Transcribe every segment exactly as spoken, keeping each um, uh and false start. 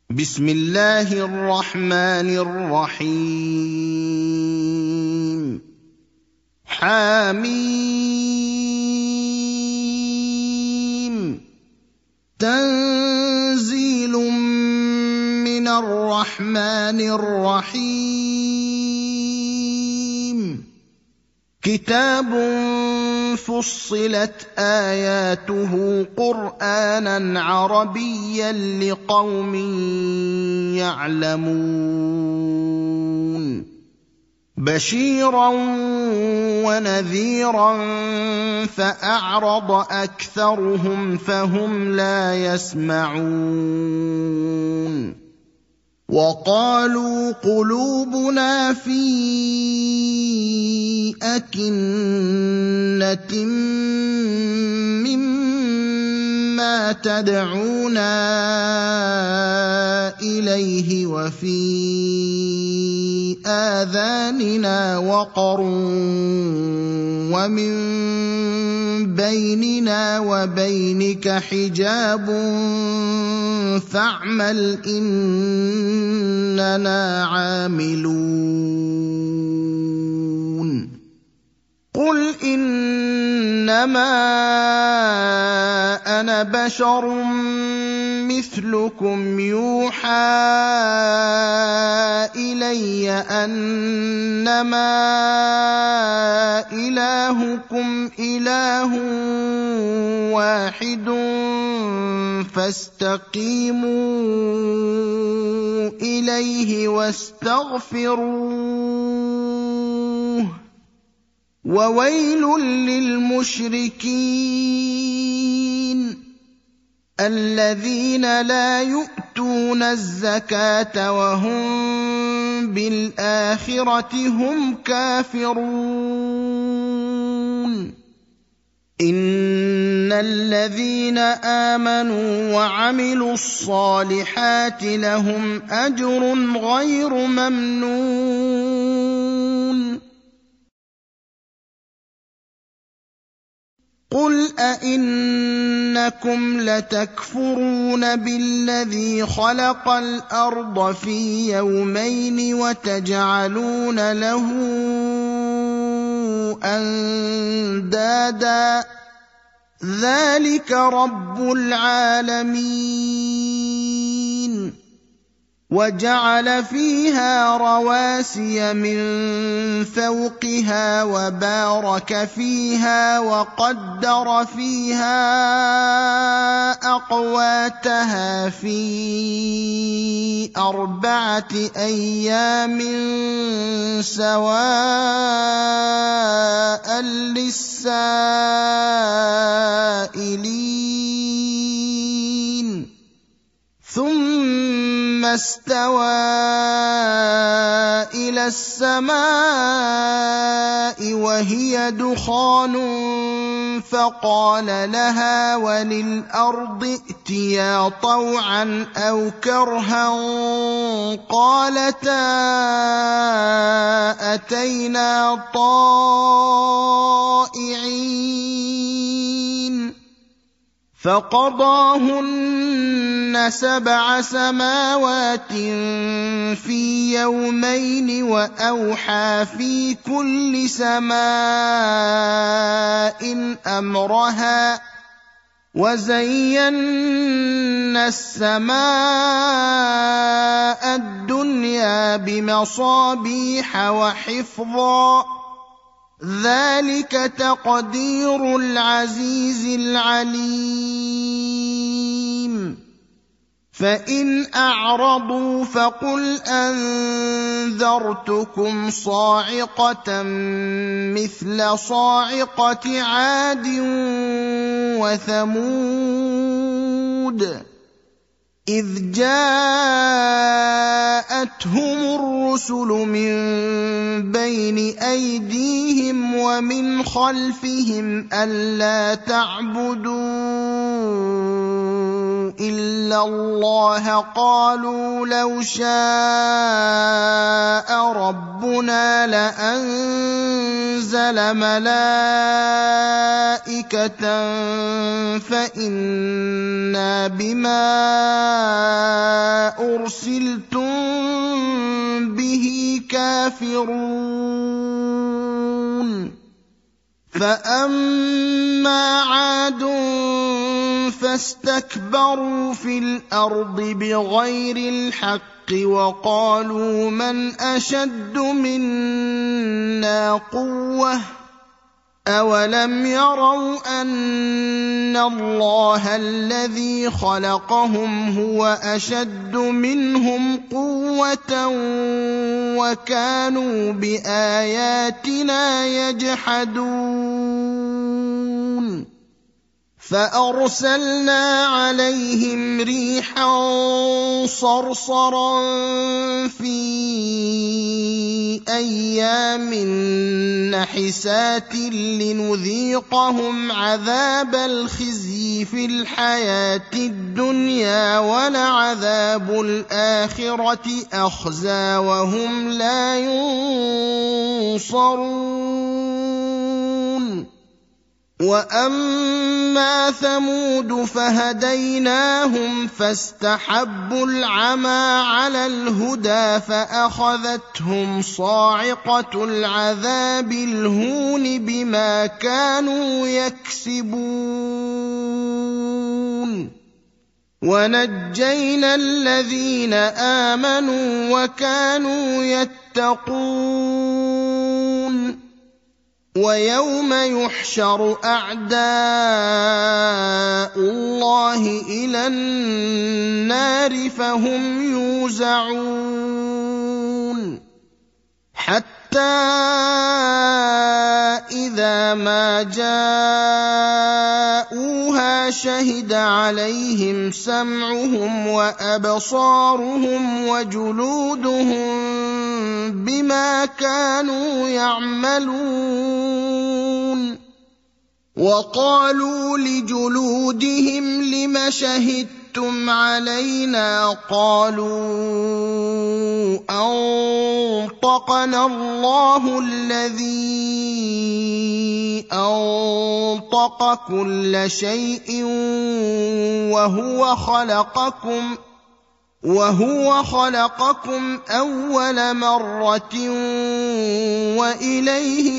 بسم الله الرحمن الرحيم حميم تنزيل من الرحمن الرحيم كتاب فصلت آياته قرآنا عربيا لقوم يعلمون بشيرا ونذيرا فأعرض أكثرهم فهم لا يسمعون وقالوا قلوبنا في أكنة مما تدعونا إليه وفي آذاننا وقر ومن بيننا وبينك حجاب فاعمل إننا عاملون قل إنما أنا بشر مثلكم يوحى إلي أنما إلهكم إله واحد فاستقيموا إليه واستغفروه وويل للمشركين الذين لا يؤتون الزكاة وهم بالآخرة هم كافرون إن الذين آمنوا وعملوا الصالحات لهم أجر غير ممنون قل أئنكم لتكفرون بالذي خلق الأرض في يومين وتجعلون له أندادا ذلك رب العالمين وجعل فيها رواسي من فوقها وبارك فيها وقدر فيها أقواتها في أربعة أيام سواء للسائلين ثم استوى إلى السماء وهي دخان فقال لها وللأرض ائتيا طوعا أو كرها قالتا أتينا طائعين فقضاهن سبع سماوات في يومين وأوحى في كل سماء أمرها وزينا السماء الدنيا بمصابيح وحفظا ذلك تقدير العزيز العليم فإن أعرضوا فقل أنذرتكم صاعقة مثل صاعقة عاد وثمود إذ جاءتهم الرسل من بين أيديهم ومن خلفهم ألا تعبدوا إلا الله قالوا لو شاء ربنا لأنزل ملائكة فإنا بما أُرْسِلْتُم بِهِ كَافِرُونَ فَأَمَّا عَادٌ فَاسْتَكْبَرُوا فِي الْأَرْضِ بِغَيْرِ الْحَقِّ وَقَالُوا مَنْ أَشَدُّ مِنَّا قُوَّةً أَوَلَمْ يَرَوْا أَنَّ اللَّهَ الَّذِي خَلَقَهُمْ هُوَ أَشَدُّ مِنْهُمْ قُوَّةً وَكَانُوا بِآيَاتِنَا يَجْحَدُونَ فَأَرْسَلْنَا عَلَيْهِمْ رِيحًا صَرْصَرًا فِي أَيَّامٍ نَحِسَاتٍ لِنُذِيقَهُمْ عَذَابَ الْخِزْيِ فِي الْحَيَاةِ الدُّنْيَا وَلَعَذَابُ الْآخِرَةِ أَخْزَىٰ وَهُمْ لَا يُنصَرُونَ وَأَمَّا ثَمُودُ فَهَدَيْنَاهُمْ فَاسْتَحَبُّوا الْعَمَىٰ عَلَى الْهُدَىٰ فَأَخَذَتْهُمْ صَاعِقَةُ الْعَذَابِ الْهُونِ بِمَا كَانُوا يَكْسِبُونَ وَنَجَّيْنَا الَّذِينَ آمَنُوا وَكَانُوا يَتَّقُونَ وَيَوْمَ يُحْشَرُ أَعْدَاءُ اللَّهِ إِلَى النَّارِ فَهُمْ يُوزَعُونَ حَتَّىٰ إِذَا مَا جَاءُوهَا شَهِدَ عَلَيْهِمْ سَمْعُهُمْ وَأَبْصَارُهُمْ وَجُلُودُهُم بِمَا كَانُوا يَعْمَلُونَ وَقَالُوا لِجُلُودِهِمْ لِمَ شَهِدتُّمْ عَلَيْنَا قَالُوا أَنطَقَنَا اللَّهُ الَّذِي أَنطَقَ كُلَّ شَيْءٍ وَهُوَ خَلَقَكُمْ وَهُوَ خَلَقَكُمْ أَوَّلَ مَرَّةٍ وَإِلَيْهِ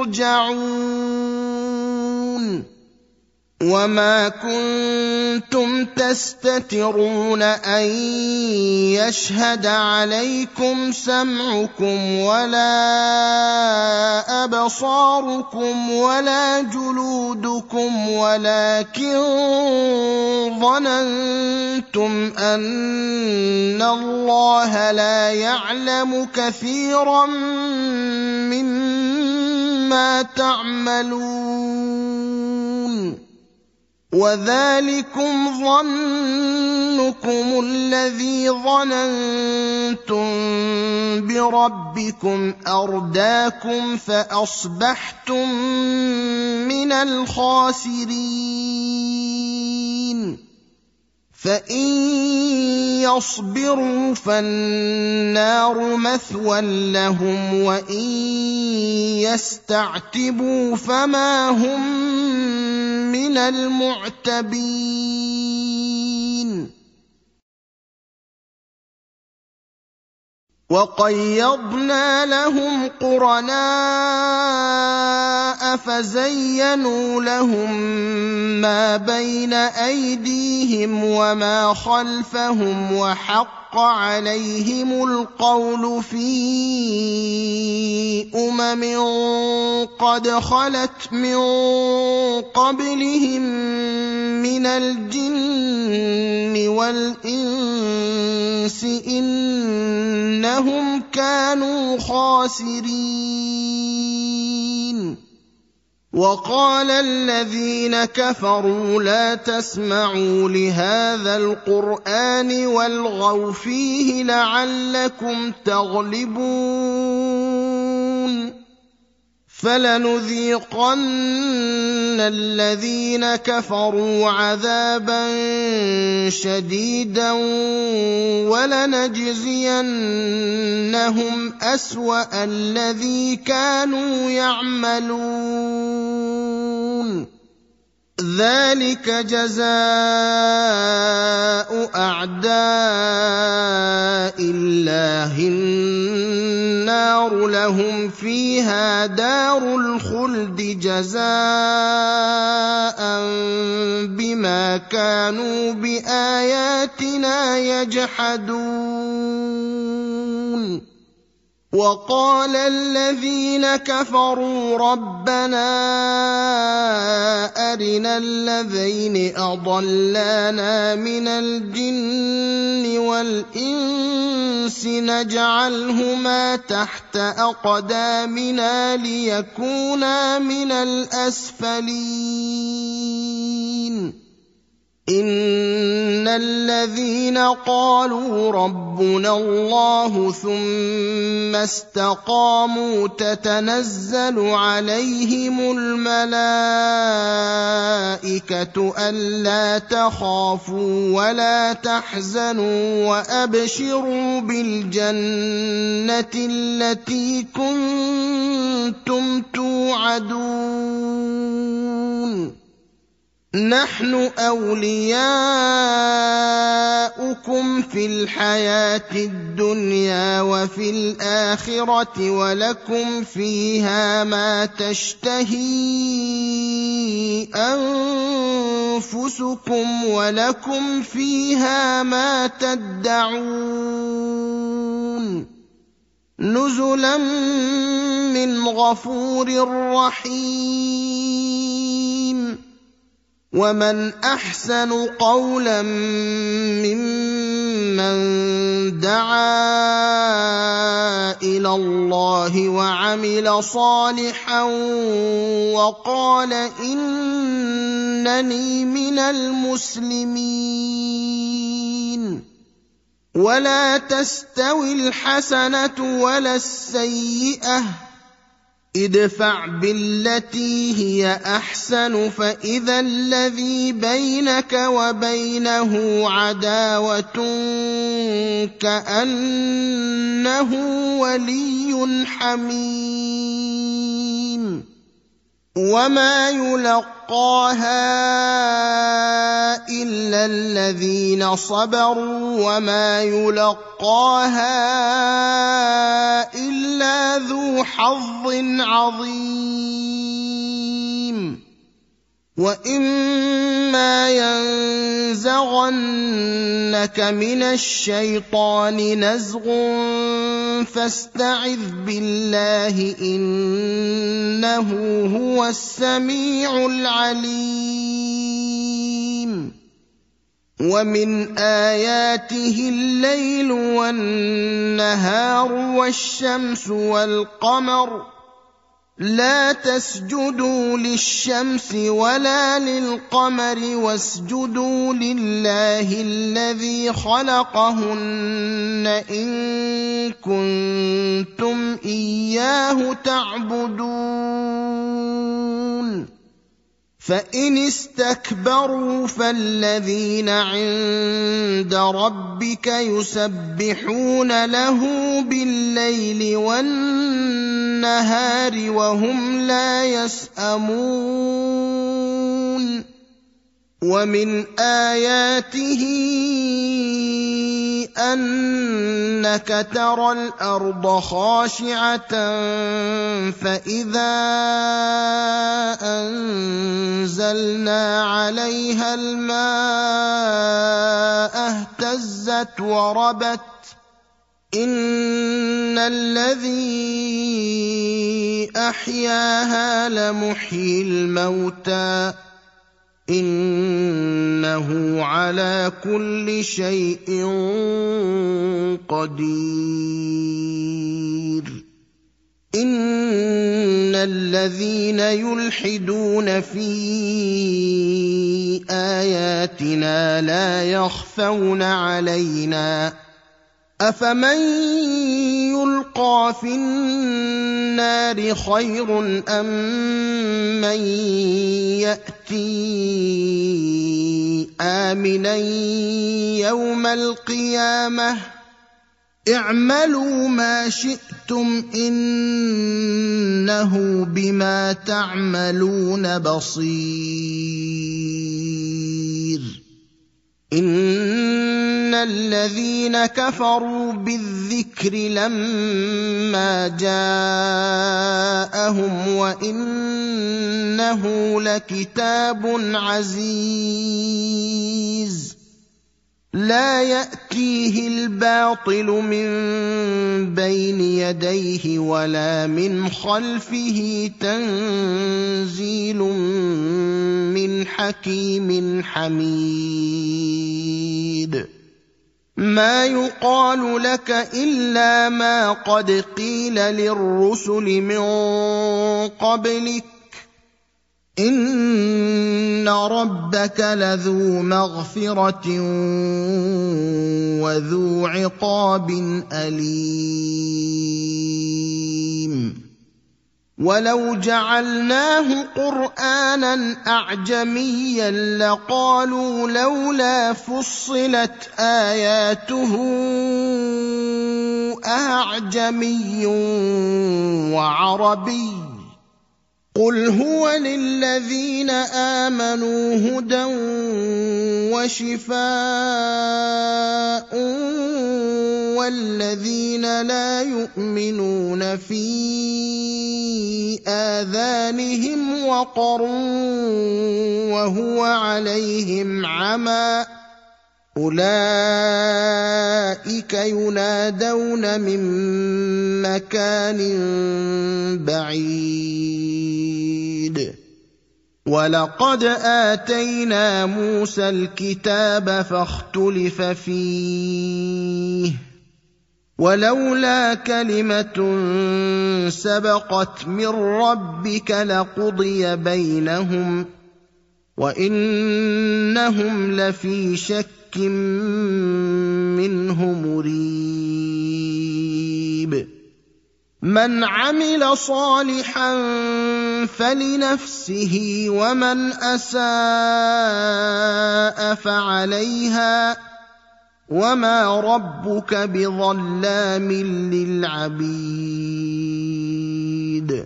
تُرْجَعُونَ وَمَا كُنتُمْ تَسْتَتِرُونَ أَن يَشْهَدَ عَلَيْكُمْ سَمْعُكُمْ وَلَا أَبْصَارُكُمْ وَلَا جُلُودُكُمْ وَلَٰكِن ظَنَنتُمْ أَنَّ اللَّهَ لَا يَعْلَمُ كَثِيرًا مِّمَّا تَعْمَلُونَ وَذَٰلِكُمْ ظَنُّكُمُ الَّذِي ظَنَنتُم بِرَبِّكُمْ أَرْدَاكُمْ فَأَصْبَحْتُم مِّنَ الْخَاسِرِينَ فَإِن يَصْبِرُوا فَالنَّارُ مَثْوًى لَّهُمْ وَإِن يَسْتَعْتِبُوا فَمَا هُم مِّنَ الْمُعْتَبِينَ وَقَيَّضْنَا لَهُمْ قُرَنَاءَ فَزَيَّنُوا لَهُم مَّا بَيْنَ أَيْدِيهِمْ وَمَا خَلْفَهُمْ وَحَقَّ عَلَيْهِمُ الْقَوْلُ فِي أُمَمٍ قَدْ خَلَتْ مِن قَبْلِهِم مِّنَ الْجِنِّ وَالْإِنسِ إِنَّهُمْ كَانُوا خَاسِرِينَ وَقَالَ الَّذِينَ كَفَرُوا لَا تَسْمَعُوا لِهَٰذَا الْقُرْآنِ وَالْغَوْا فِيهِ لَعَلَّكُمْ تَغْلِبُونَ فَلَنُذِيقَنَّ الَّذِينَ كَفَرُوا عَذَابًا شَدِيدًا وَلَنَجْزِيَنَّهُمْ أَسْوَأَ الَّذِي كَانُوا يَعْمَلُونَ ذَلِكَ جَزَاءُ أَعْدَاءِ الله النار لهم فيها دار الخلد جزاء بما كانوا بآياتنا يجحدون وقال الذين كفروا ربنا أرنا الذين أضلانا من الجن والإنس نجعلهما تحت أقدامنا ليكونا من الأسفلين إن الذين قالوا ربنا الله ثم استقاموا تتنزل عليهم الملائكة ألا تخافوا ولا تحزنوا وأبشروا بالجنة التي كنتم توعدون نحن أولياؤكم في الحياة الدنيا وفي الآخرة ولكم فيها ما تشتهي أنفسكم ولكم فيها ما تدعون نزلا من غفور رحيم ومن أحسن قولا ممن دعا إلى الله وعمل صالحا وقال إنني من المسلمين ولا تستوي الحسنة ولا السيئة ادفع بالتي هي أحسن فإذا الذي بينك وبينه عداوة كأنه ولي حميم وما يلقاها إلا الذين صبروا وما يلقاها إلا ذو حظ عظيم وإما ينزغنك من الشيطان نزغ فاستعذ بالله إنه هو السميع العليم ومن آياته الليل والنهار والشمس والقمر لا تسجدوا للشمس ولا للقمر واسجدوا لله الذي خلقهن إن كنتم إياه تعبدون فإن استكبروا فالذين عند ربك يسبحون له بالليل والنهار وهم لا يسأمون ومن آياته أنك ترى الأرض خاشعة فإذا أنزلنا عليها الماء اهتزت وربت إن الذي أحياها لمحيي الموتى إنه على كل شيء قدير إن الذين يلحدون في آياتنا لا يخفون علينا أفمن يلقى في النار خير أم من يأتي آمنا يوم القيامة اعملوا ما شئتم إنه بما تعملون بصير إِنَّ الَّذِينَ كَفَرُوا بِالذِّكْرِ لَمَّا جَاءَهُمْ وَإِنَّهُ لَكِتَابٌ عَزِيزٌ لَا يَأْتِيهِ الْبَاطِلُ مِن بَيْنِ يَدَيْهِ وَلَا مِنْ خَلْفِهِ تَنزِيلٌ مِّنْ حَكِيمٍ حَمِيدٍ مَا يُقَالُ لَكَ إِلَّا مَا قَدْ قِيلَ لِلرُّسُلِ مِن قَبْلِكَ إِنَّ رَبَّكَ لَذُو مَغْفِرَةٍ وَذُو عِقَابٍ أَلِيمٍ وَلَوْ جَعَلْنَاهُ قُرْآنًا أَعْجَمِيًّا لَّقَالُوا لَوْلَا فُصِّلَتْ آيَاتُهُ أَأَعْجَمِيٌّ وَعَرَبِيٌّ قُلْ هُوَ لِلَّذِينَ آمَنُوا هُدًى وَشِفَاءٌ وَالَّذِينَ لَا يُؤْمِنُونَ فِي آذَانِهِمْ وَقْرٌ وَهُوَ عَلَيْهِمْ عَمًى أُولَٰئِكَ يُنَادَوْنَ مِن مَّكَانٍ بَعِيدٍ وَلَقَدْ آتَيْنَا مُوسَى الْكِتَابَ فَاخْتُلِفَ فِيهِ وَلَوْلَا كَلِمَةٌ سَبَقَتْ مِن رَّبِّكَ لَقُضِيَ بَيْنَهُمْ وَإِنَّهُمْ لَفِي شَكٍّ مِّنْهُ مُرِيبٍ مَنْ عَمِلَ صَالِحًا فَلِنَفْسِهِ وَمَنْ أَسَاءَ فَعَلَيْهَا وَمَا رَبُّكَ بِظَلَّامٍ لِّلْعَبِيدِ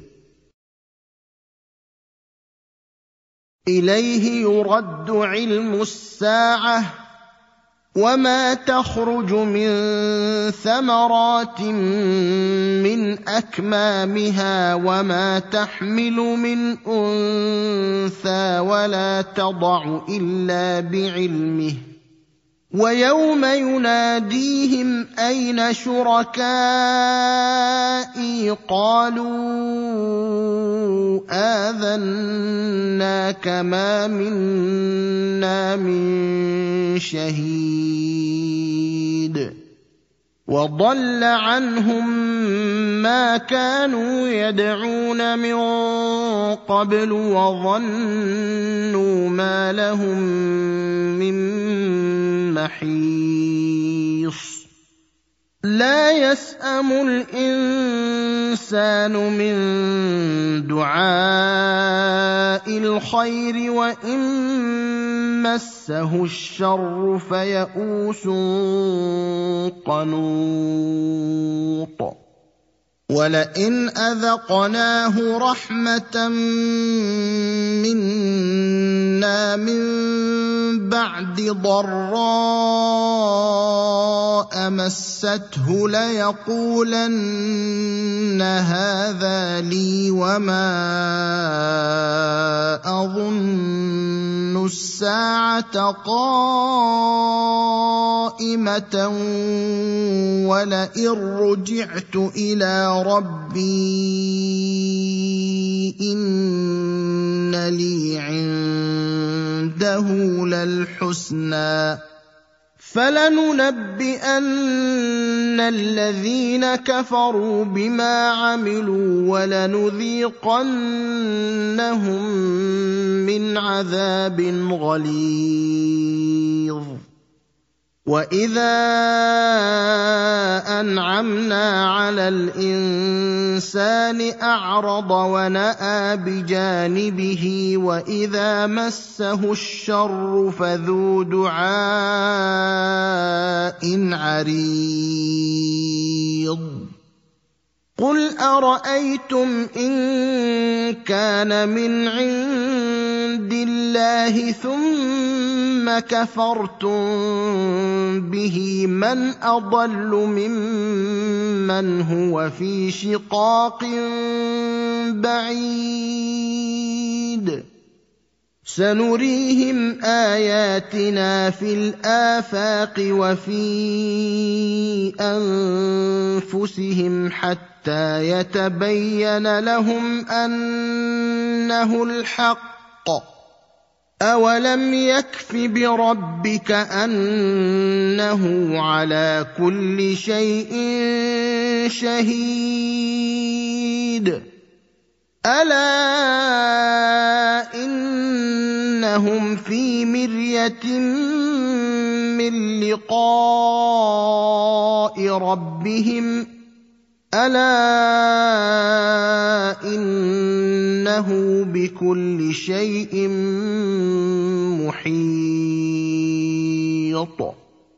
إِلَيْهِ يُرَدُّ عِلْمُ السَّاعَةِ وَمَا تَخْرُجُ مِن ثَمَرَاتٍ مِّنْ أَكْمَامِهَا وَمَا تَحْمِلُ مِنْ أُنثَىٰ وَلَا تَضَعُ إِلَّا بِعِلْمِهِ وَيَوْمَ يُنَادِيهِمْ أَيْنَ شُرَكَائِي قَالُوا آذَنَّاكَ مَا مِنَّا مِن شَهِيدٍ وَضَلَّ عَنْهُم مَّا كَانُوا يَدْعُونَ مِن قَبْلُ وَظَنُّوا مَا لَهُم مِّن مَّحِيصٍ لَّا يَسْأَمُ الْإِنسَانُ مِن دُعَاءِ الْخَيْرِ وَإِن مَّسَّهُ الشَّرُّ فَيَئُوسٌ قَنُوطٌ وَلَئِنْ أَذَقْنَاهُ رَحْمَةً مِّنَّا مِن بَعْدِ ضَرَّاءَ مَسَّتْهُ لَيَقُولَنَّ هَٰذَا لِي وَمَا أَظُنُّ السَّاعَةَ قَائِمَةً وَلَئِن رُّجِعْتُ إِلَىٰ رَبِّي إِنَّ لِي عِندَهُ لَلْحُسْنَىٰ فَلَنُنَبِّئَنَّ الَّذِينَ كَفَرُوا بِمَا عَمِلُوا وَلَنُذِيقَنَّهُم مِّنْ عَذَابٍ غَلِيظٍ وَإِذَا أَنْعَمْنَا عَلَى الْإِنسَانِ أَعْرَضَ وَنَأَىٰ بِجَانِبِهِ وَإِذَا مَسَّهُ الشَّرُّ فَذُو دُعَاءٍ عَرِيضٍ قُلْ أَرَأَيْتُمْ إِن كَانَ مِنْ عِندِ عِندِ اللَّهِ ثُمَّ كَفَرْتُم بِهِ مَنْ أَضَلُّ مِمَّنْ هُوَ فِي شِقَاقٍ بَعِيدٍ سَنُرِيهِمْ آيَاتِنَا فِي الْآفَاقِ وَفِي أَنفُسِهِمْ حَتَّىٰ يَتَبَيَّنَ لَهُمْ أَنَّهُ الْحَقُّ ۗ أَوَلَمْ يَكْفِ بِرَبِّكَ أَنَّهُ عَلَىٰ كُلِّ شَيْءٍ شَهِيدٌ أَلَا إِنَّهُمْ فِي مِرْيَةٍ مِّن لِّقَاءِ رَبِّهِمْ أَلَا إِنَّهُ بِكُلِّ شَيْءٍ مُّحِيطٌ